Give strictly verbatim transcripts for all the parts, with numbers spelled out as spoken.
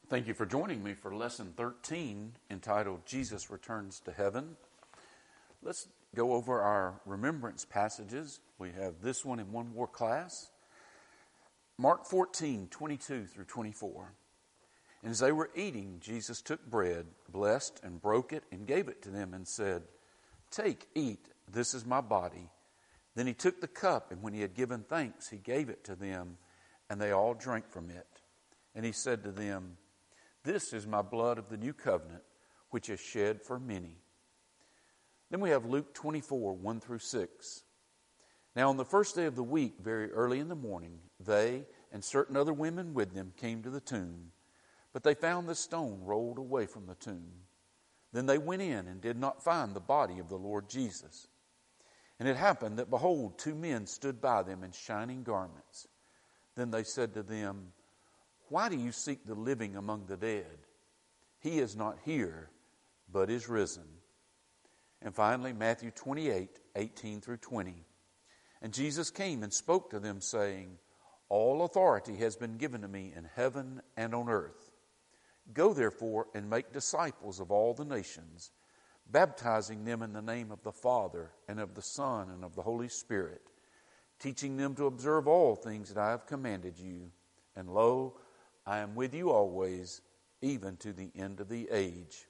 Thank you for joining me for Lesson thirteen, entitled Jesus Returns to Heaven. Let's go over our remembrance passages. We have this one in one more class. Mark fourteen, twenty-two through twenty-four. And as they were eating, Jesus took bread, blessed and broke it, and gave it to them and said, "Take, eat, this is my body." Then he took the cup, and when he had given thanks, he gave it to them, and they all drank from it. And he said to them, "This is my blood of the new covenant, which is shed for many." Then we have Luke twenty-four, one through six. Now on the first day of the week, very early in the morning, they and certain other women with them came to the tomb, but they found the stone rolled away from the tomb. Then they went in and did not find the body of the Lord Jesus. And it happened that, behold, two men stood by them in shining garments. Then they said to them, "Why do you seek the living among the dead? He is not here, but is risen." And finally, Matthew twenty-eight, eighteen through twenty. And Jesus came and spoke to them, saying, "All authority has been given to me in heaven and on earth. Go therefore and make disciples of all the nations, baptizing them in the name of the Father and of the Son and of the Holy Spirit, teaching them to observe all things that I have commanded you. And lo, I am with you always, even to the end of the age."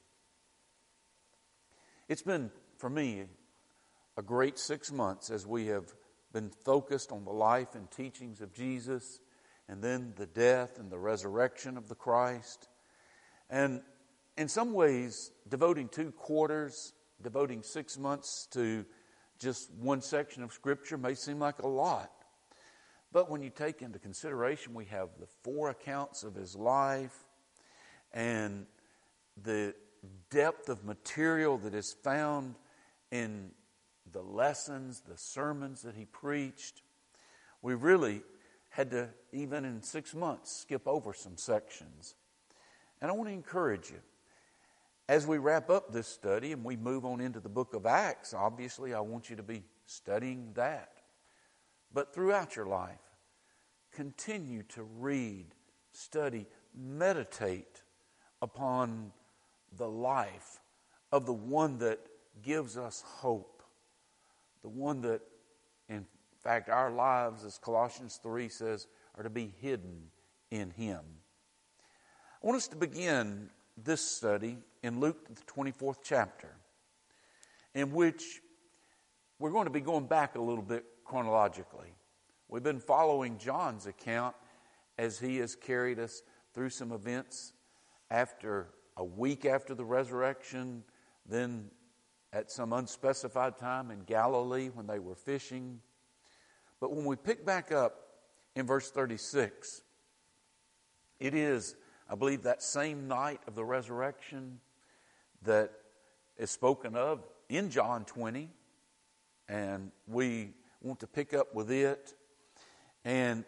It's been, for me, a great six months as we have been focused on the life and teachings of Jesus, and then the death and the resurrection of the Christ. And in some ways, devoting two quarters, devoting six months to just one section of Scripture may seem like a lot. But when you take into consideration, we have the four accounts of his life and the depth of material that is found in the lessons, the sermons that he preached, we really had to, even in six months, skip over some sections. And I want to encourage you, as we wrap up this study and we move on into the book of Acts, obviously I want you to be studying that. But throughout your life, continue to read, study, meditate upon the life of the one that gives us hope. The one that, in fact, our lives, as Colossians three says, are to be hidden in him. I want us to begin this study in Luke, the twenty-fourth chapter, in which we're going to be going back a little bit chronologically. We've been following John's account as he has carried us through some events after a week after the resurrection, then at some unspecified time in Galilee when they were fishing. But when we pick back up in verse thirty-six, it is, I believe, that same night of the resurrection that is spoken of in John twenty, and we want to pick up with it and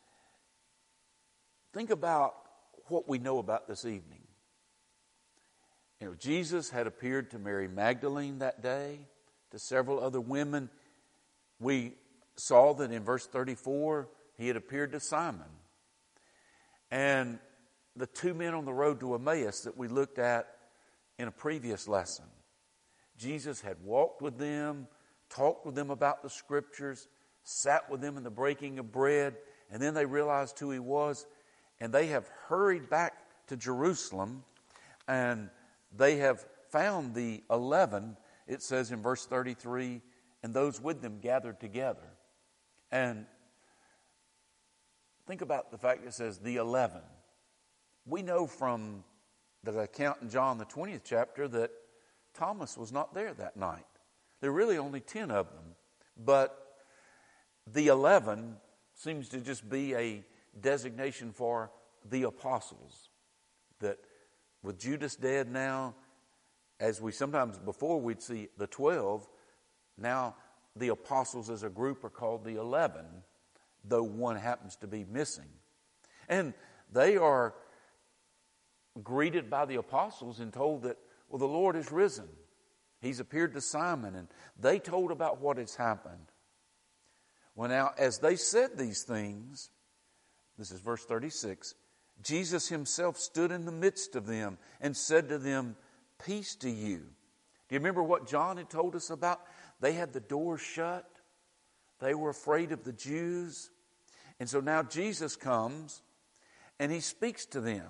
think about what we know about this evening. You know, Jesus had appeared to Mary Magdalene that day, to several other women. We saw that in verse thirty-four, he had appeared to Simon. And the two men on the road to Emmaus that we looked at in a previous lesson. Jesus had walked with them, talked with them about the Scriptures, sat with them in the breaking of bread, and then they realized who he was, and they have hurried back to Jerusalem, and they have found the eleven, it says in verse thirty-three, and those with them gathered together. And think about the fact that it says the eleven. We know from the account in John, the twentieth chapter, that Thomas was not there that night. There are really only ten of them. But the eleven seems to just be a designation for the apostles. That with Judas dead now, as we sometimes before we'd see the twelve, now the apostles as a group are called the eleven, though one happens to be missing. And they are greeted by the apostles and told that, well, the Lord is risen. He's appeared to Simon, and they told about what has happened. Well, now, as they said these things, this is verse thirty-six, Jesus himself stood in the midst of them and said to them, "Peace to you." Do you remember what John had told us about? They had the doors shut. They were afraid of the Jews. And so now Jesus comes and he speaks to them.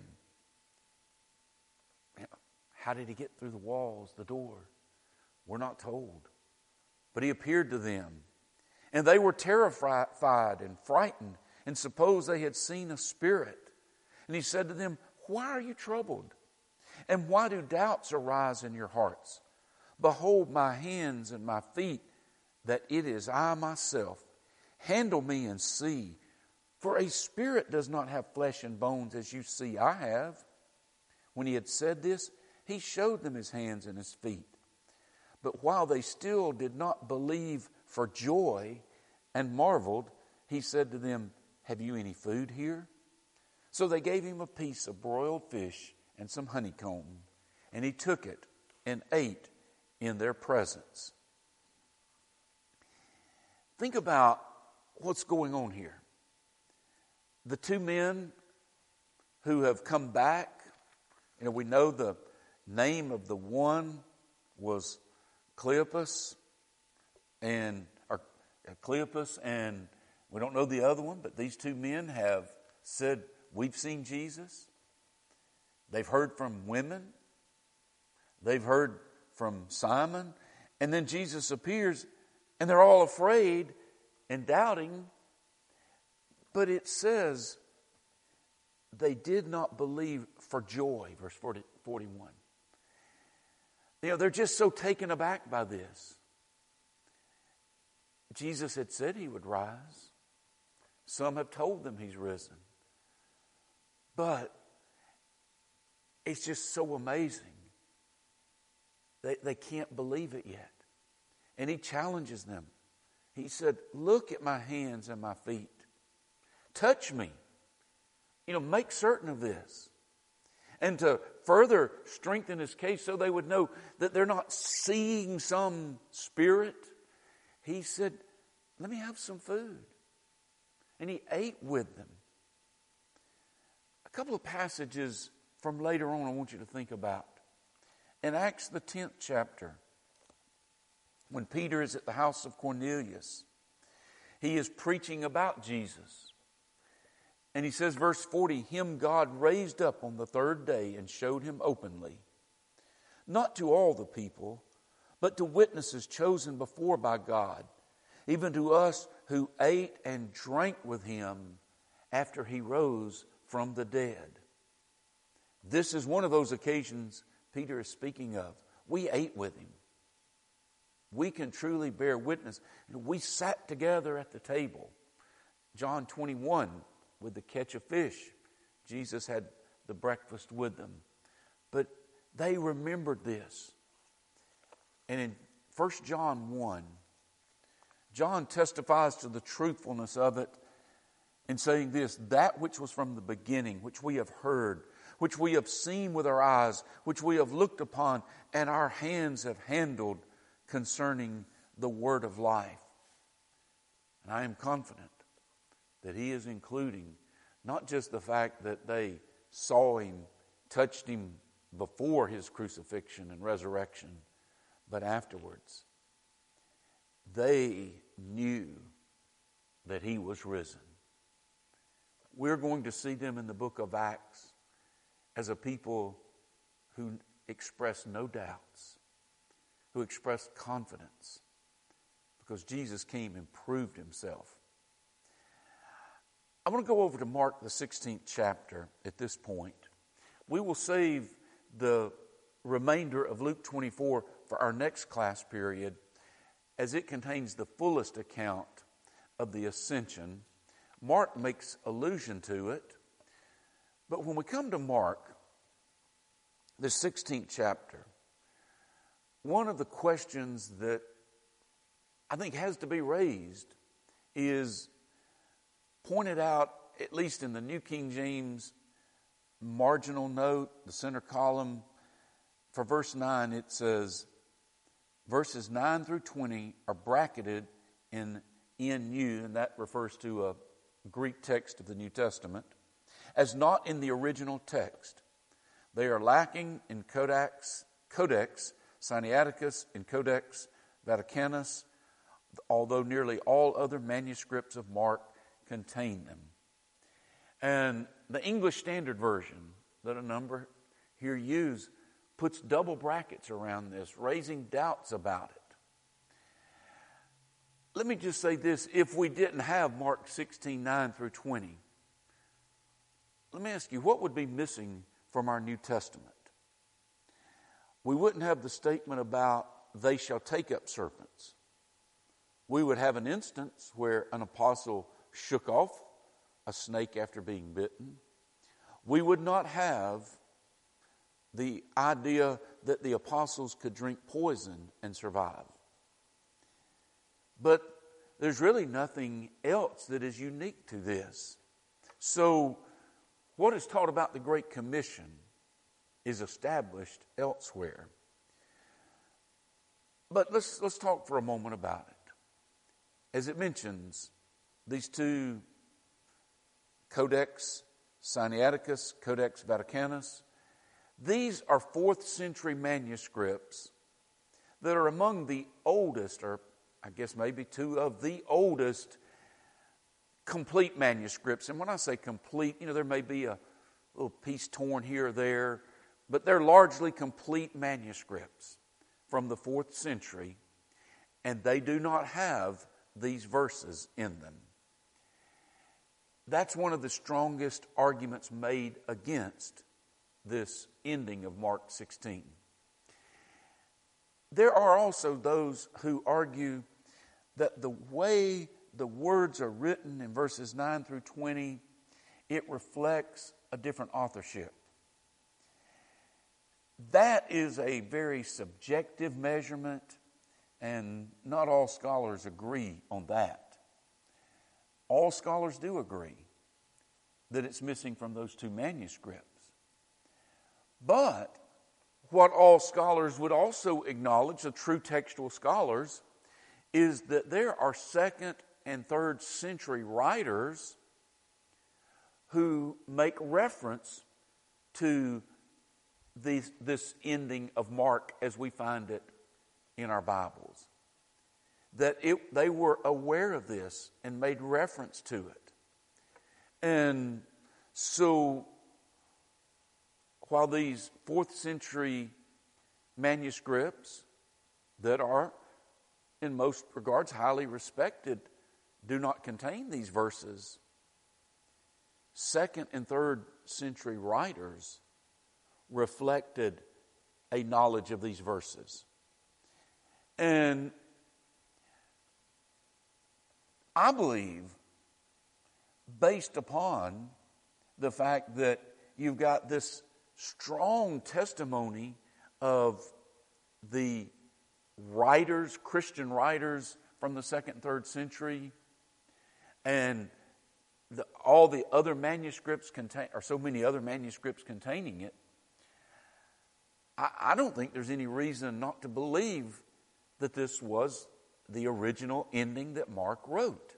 How did he get through the walls, the door? We're not told. But he appeared to them. And they were terrified and frightened and supposed they had seen a spirit. And he said to them, "Why are you troubled? And why do doubts arise in your hearts? Behold my hands and my feet, that it is I myself. Handle me and see. For a spirit does not have flesh and bones as you see I have." When he had said this, he showed them his hands and his feet. But while they still did not believe for joy and marveled, he said to them, "Have you any food here?" So they gave him a piece of broiled fish and some honeycomb, and he took it and ate in their presence. Think about what's going on here. The two men who have come back, you know, we know the name of the one was Cleopas, and or Cleopas, and we don't know the other one, but these two men have said, "We've seen Jesus." They've heard from women. They've heard from Simon. And then Jesus appears, and they're all afraid and doubting. But it says they did not believe for joy, verse forty-one. You know, they're just so taken aback by this. Jesus had said he would rise. Some have told them he's risen. But it's just so amazing. They, they can't believe it yet. And he challenges them. He said, "Look at my hands and my feet. Touch me. You know, make certain of this." And to further strengthen his case so they would know that they're not seeing some spirit, he said, "Let me have some food." And he ate with them. A couple of passages from later on I want you to think about. In Acts the tenth chapter, when Peter is at the house of Cornelius, he is preaching about Jesus. And he says, verse forty, "Him God raised up on the third day and showed him openly, not to all the people, but to witnesses chosen before by God, even to us who ate and drank with him after he rose from the dead." This is one of those occasions Peter is speaking of. We ate with him. We can truly bear witness. We sat together at the table. John twenty-one, with the catch of fish, Jesus had the breakfast with them. But they remembered this. And in First John one, John testifies to the truthfulness of it in saying this, "That which was from the beginning, which we have heard, which we have seen with our eyes, which we have looked upon, and our hands have handled concerning the word of life." And I am confident that he is including not just the fact that they saw him, touched him before his crucifixion and resurrection, but afterwards. They knew that he was risen. We're going to see them in the book of Acts as a people who express no doubts, who express confidence, because Jesus came and proved himself. I want to go over to Mark, the sixteenth chapter at this point. We will save the remainder of Luke twenty-four for our next class period, as it contains the fullest account of the ascension. Mark makes allusion to it. But when we come to Mark, the sixteenth chapter, one of the questions that I think has to be raised is pointed out, at least in the New King James marginal note, the center column. For verse nine, it says, verses nine through twenty are bracketed in N U, and that refers to a Greek text of the New Testament. as not in the original text. They are lacking in Codex, Codex Sinaiticus and Codex Vaticanus, although nearly all other manuscripts of Mark contain them. And the English Standard Version that a number here use puts double brackets around this, raising doubts about it. Let me just say this. If we didn't have Mark sixteen, nine through twenty, let me ask you, what would be missing from our New Testament? We wouldn't have the statement about they shall take up serpents. We would have an instance where an apostle shook off a snake after being bitten. We would not have the idea that the apostles could drink poison and survive. But there's really nothing else that is unique to this. So what is taught about the Great Commission is established elsewhere. But let's let's talk for a moment about it. As it mentions, these two Codex Sinaiticus, Codex Vaticanus, these are fourth century manuscripts that are among the oldest, or I guess maybe two of the oldest complete manuscripts. And when I say complete, you know, there may be a little piece torn here or there, but they're largely complete manuscripts from the fourth century, and they do not have these verses in them. That's one of the strongest arguments made against this ending of Mark sixteen. There are also those who argue that the way the words are written in verses nine through twenty, it reflects a different authorship. That is a very subjective measurement, and not all scholars agree on that. All scholars do agree that it's missing from those two manuscripts. But what all scholars would also acknowledge, the true textual scholars, is that there are second and third century writers who make reference to these, this ending of Mark as we find it in our Bibles. That it, they were aware of this and made reference to it. And so, while these fourth century manuscripts that are, in most regards, highly respected, do not contain these verses, second and third century writers reflected a knowledge of these verses. And I believe, based upon the fact that you've got this strong testimony of the writers, Christian writers from the second and third century, and the, all the other manuscripts contain, or so many other manuscripts containing it, I, I don't think there's any reason not to believe that this was the original ending that Mark wrote.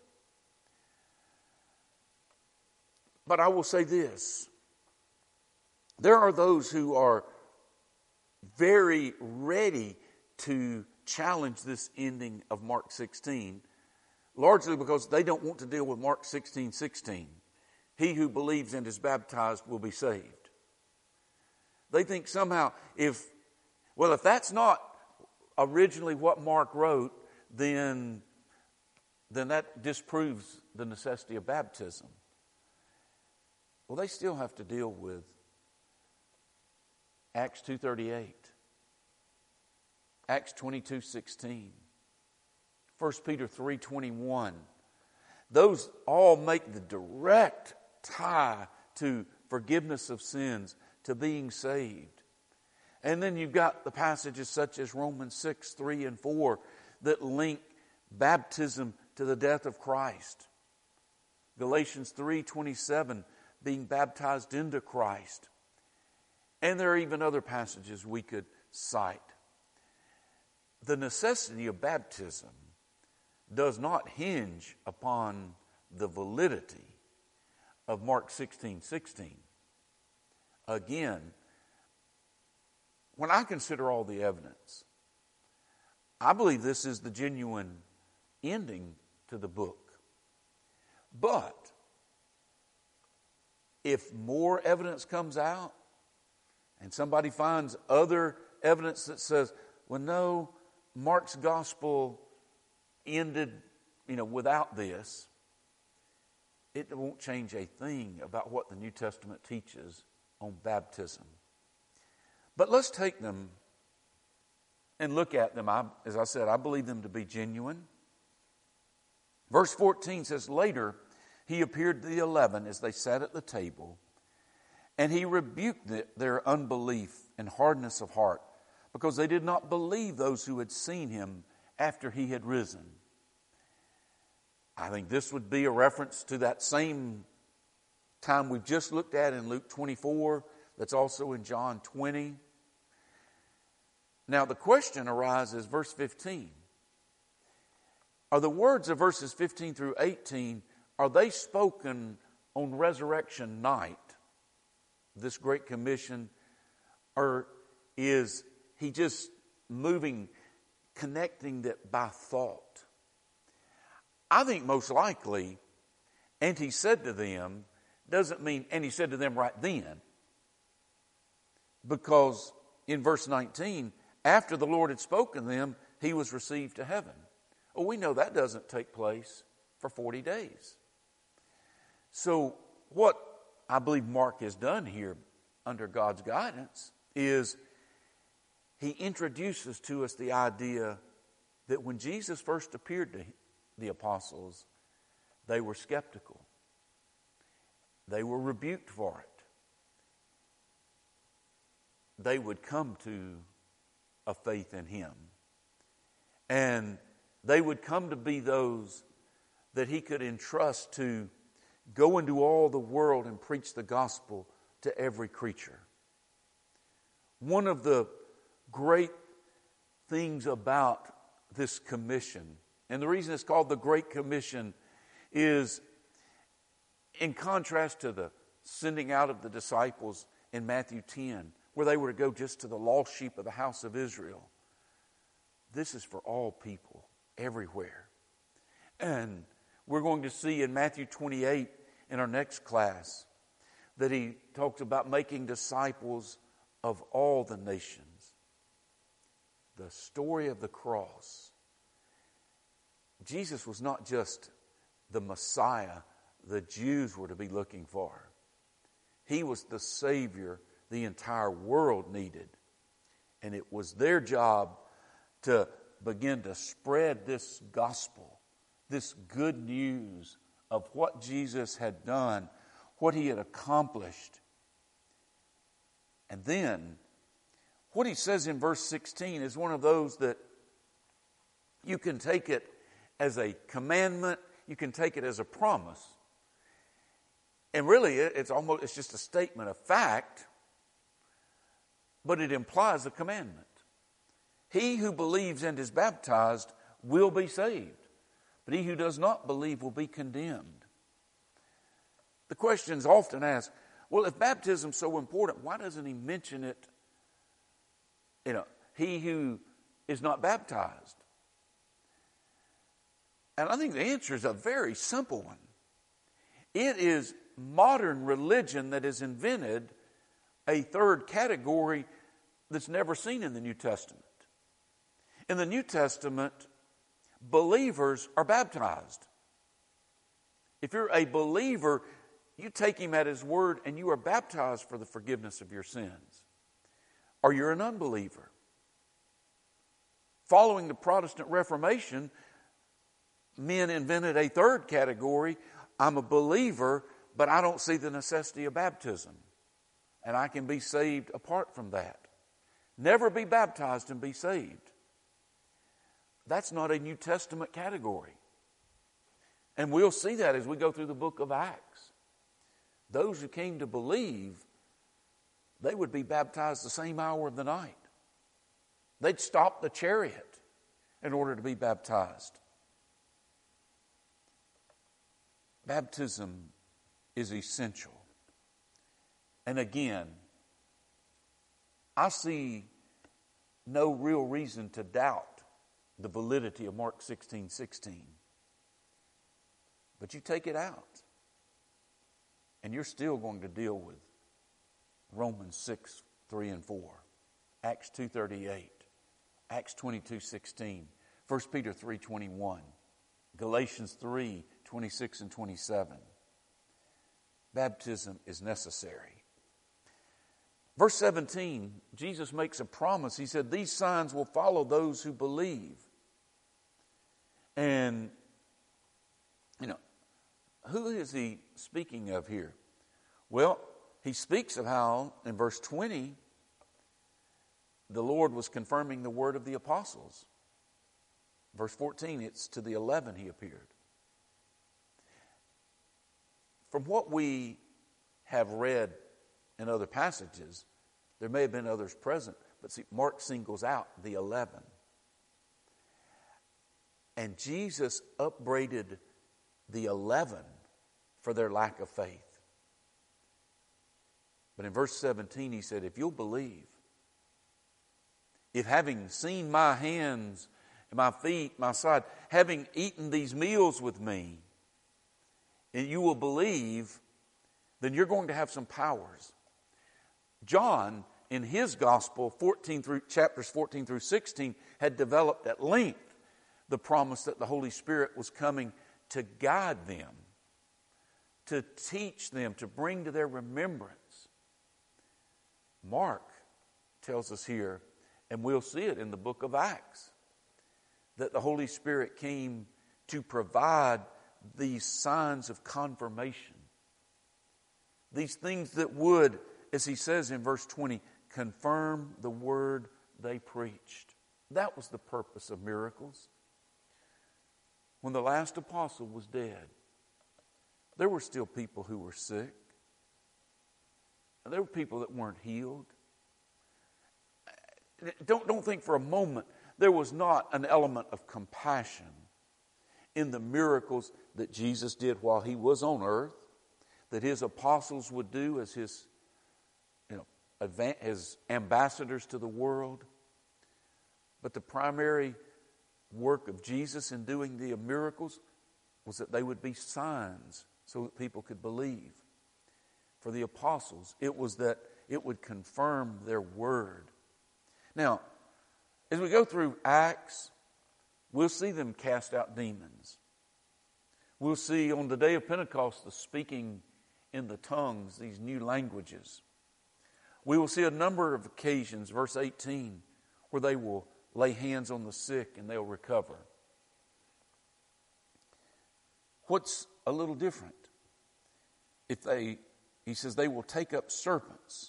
But I will say this. There are those who are very ready to challenge this ending of Mark sixteen, largely because they don't want to deal with Mark sixteen sixteen. He who believes and is baptized will be saved. They think somehow if, well, if that's not originally what Mark wrote, then, then that disproves the necessity of baptism. Well, they still have to deal with Acts two thirty-eight, Acts twenty-two sixteen, First Peter three twenty-one. Those all make the direct tie to forgiveness of sins, to being saved. And then you've got the passages such as Romans six, three and four that link baptism to the death of Christ. Galatians three twenty-seven, being baptized into Christ. And there are even other passages we could cite. The necessity of baptism does not hinge upon the validity of Mark sixteen sixteen. Again, when I consider all the evidence, I believe this is the genuine ending to the book. But if more evidence comes out and somebody finds other evidence that says, well, no, Mark's gospel ended, you know, without this, it won't change a thing about what the New Testament teaches on baptism. But let's take them and look at them. I, as I said, I believe them to be genuine. Verse fourteen says, later he appeared to the eleven as they sat at the table, and he rebuked their unbelief and hardness of heart, because they did not believe those who had seen him after he had risen. I think this would be a reference to that same time we've just looked at in Luke twenty-four, that's also in John twenty. Now the question arises, verse fifteen. Are the words of verses fifteen through eighteen, are they spoken on resurrection night, this Great Commission, or is he just moving, connecting that by thought? I think most likely, and he said to them, doesn't mean, and he said to them right then. Because in verse nineteen, after the Lord had spoken to them, he was received to heaven. Well, we know that doesn't take place for forty days. So what I believe Mark has done here under God's guidance is he introduces to us the idea that when Jesus first appeared to the apostles, they were skeptical. They were rebuked for it. They would come to a faith in him. And they would come to be those that he could entrust to go into all the world and preach the gospel to every creature. One of the great things about this commission, and the reason it's called the Great Commission, is in contrast to the sending out of the disciples in Matthew ten, where they were to go just to the lost sheep of the house of Israel. This is for all people, everywhere. And we're going to see in Matthew twenty-eight in our next class that he talks about making disciples of all the nations. The story of the cross. Jesus was not just the Messiah the Jews were to be looking for. He was the Savior the entire world needed. And it was their job to begin to spread this gospel, this good news of what Jesus had done, what he had accomplished. And then, what he says in verse sixteen is one of those that you can take it as a commandment, you can take it as a promise. And really, it's almost, it's just a statement of fact, but it implies a commandment. He who believes and is baptized will be saved, but he who does not believe will be condemned. The question is often asked, well, if baptism is so important, why doesn't he mention it, you know, he who is not baptized? And I think the answer is a very simple one. It is modern religion that has invented a third category that's never seen in the New Testament. In the New Testament, believers are baptized. If you're a believer, you take him at his word and you are baptized for the forgiveness of your sins. Or you're an unbeliever. Following the Protestant Reformation, men invented a third category. I'm a believer, but I don't see the necessity of baptism. And I can be saved apart from that. Never be baptized and be saved. That's not a New Testament category. And we'll see that as we go through the book of Acts. Those who came to believe, they would be baptized the same hour of the night. They'd stop the chariot in order to be baptized. Baptism is essential. And again, I see no real reason to doubt the validity of Mark sixteen sixteen. But you take it out, and you're still going to deal with Romans six, three and four, Acts two thirty-eight, Acts twenty-two sixteen, First Peter three twenty-one, Galatians three twenty-six and twenty-seven. Baptism is necessary. Verse seventeen, Jesus makes a promise. He said, these signs will follow those who believe. And, you know, who is he speaking of here? Well, he speaks of how, in verse twenty, the Lord was confirming the word of the apostles. Verse fourteen, it's to the eleven he appeared. From what we have read in other passages, there may have been others present, but see, Mark singles out the eleven. And Jesus upbraided the eleven for their lack of faith. But in verse seventeen, he said, if you'll believe, if having seen my hands and my feet, my side, having eaten these meals with me, and you will believe, then you're going to have some powers. John, in his gospel, fourteen through chapters fourteen through sixteen, had developed at length the promise that the Holy Spirit was coming to guide them, to teach them, to bring to their remembrance. Mark tells us here, and we'll see it in the book of Acts, that the Holy Spirit came to provide these signs of confirmation. These things that would, as he says in verse twenty, confirm the word they preached. That was the purpose of miracles. When the last apostle was dead, there were still people who were sick. And there were people that weren't healed. Don't, don't think for a moment there was not an element of compassion in the miracles that Jesus did while he was on earth, that his apostles would do as his, you know, as ambassadors to the world. But the primary work of Jesus in doing the miracles was that they would be signs so that people could believe. For the apostles, it was that it would confirm their word. Now, as we go through Acts, we'll see them cast out demons. We'll see on the day of Pentecost the speaking in the tongues, these new languages. We will see a number of occasions, verse eighteen, where they will lay hands on the sick and they'll recover. What's a little different? If they, he says, they will take up serpents.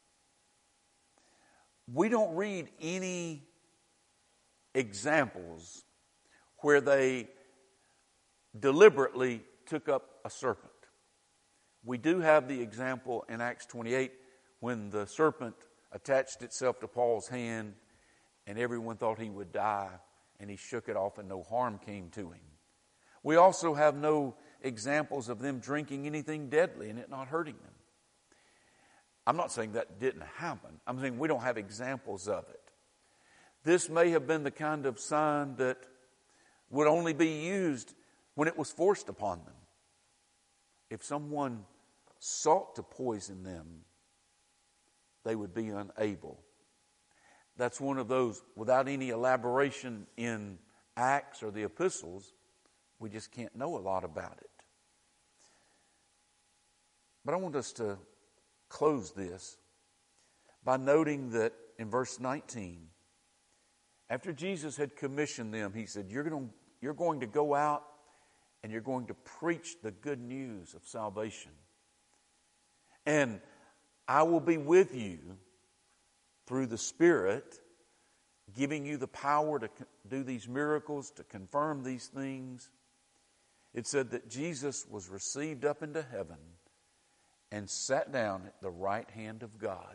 We don't read any examples where they deliberately took up a serpent. We do have the example in Acts twenty-eight when the serpent attached itself to Paul's hand and everyone thought he would die, and he shook it off and no harm came to him. We also have no examples of them drinking anything deadly and it not hurting them. I'm not saying that didn't happen. I'm saying we don't have examples of it. This may have been the kind of sign that would only be used when it was forced upon them. If someone sought to poison them, they would be unable. That's one of those, without any elaboration in Acts or the epistles, we just can't know a lot about it. But I want us to close this by noting that in verse nineteen, after Jesus had commissioned them, he said, you're going to, you're going to go out and you're going to preach the good news of salvation. And I will be with you through the Spirit, giving you the power to do these miracles, to confirm these things. It said that Jesus was received up into heaven and sat down at the right hand of God.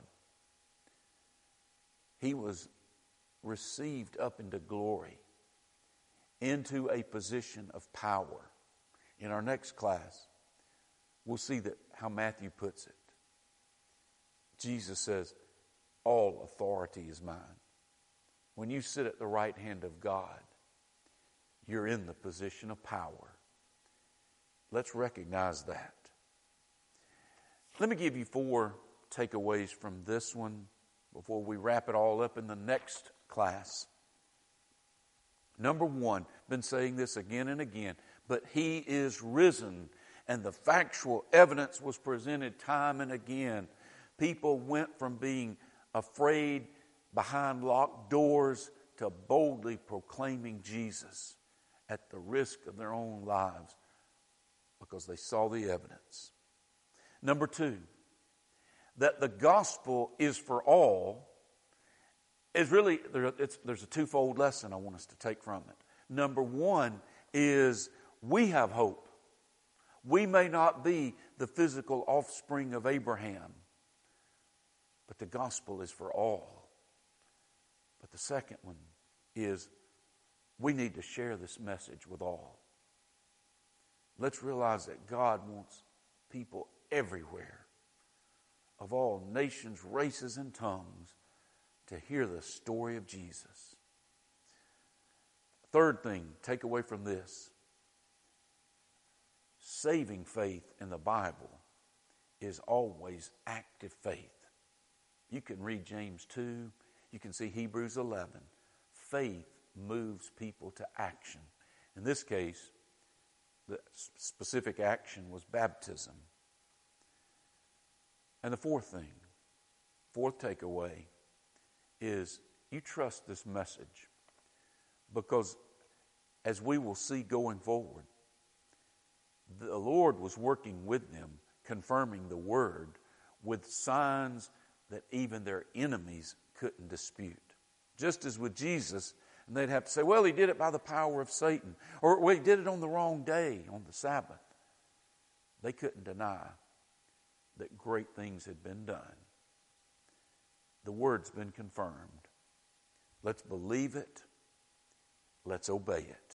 He was received up into glory, into a position of power. In our next class, we'll see that how Matthew puts it. Jesus says, all authority is mine. When you sit at the right hand of God, you're in the position of power. Let's recognize that. Let me give you four takeaways from this one before we wrap it all up in the next class. Number one, been saying this again and again, but He is risen, and the factual evidence was presented time and again. People went from being afraid behind locked doors to boldly proclaiming Jesus at the risk of their own lives because they saw the evidence. Number two, that the gospel is for all is really, there, it's, there's a twofold lesson I want us to take from it. Number one is we have hope. We may not be the physical offspring of Abraham, but the gospel is for all. But the second one is we need to share this message with all. Let's realize that God wants people everywhere, of all nations, races, and tongues, to hear the story of Jesus. Third thing, take away from this. Saving faith in the Bible is always active faith. You can read James two. You can see Hebrews eleven. Faith moves people to action. In this case, the specific action was baptism. And the fourth thing, fourth takeaway, is you trust this message. Because as we will see going forward, the Lord was working with them, confirming the word with signs that even their enemies couldn't dispute. Just as with Jesus, and they'd have to say, well, he did it by the power of Satan. Or, well, he did it on the wrong day, on the Sabbath. They couldn't deny that great things had been done. The word's been confirmed. Let's believe it. Let's obey it.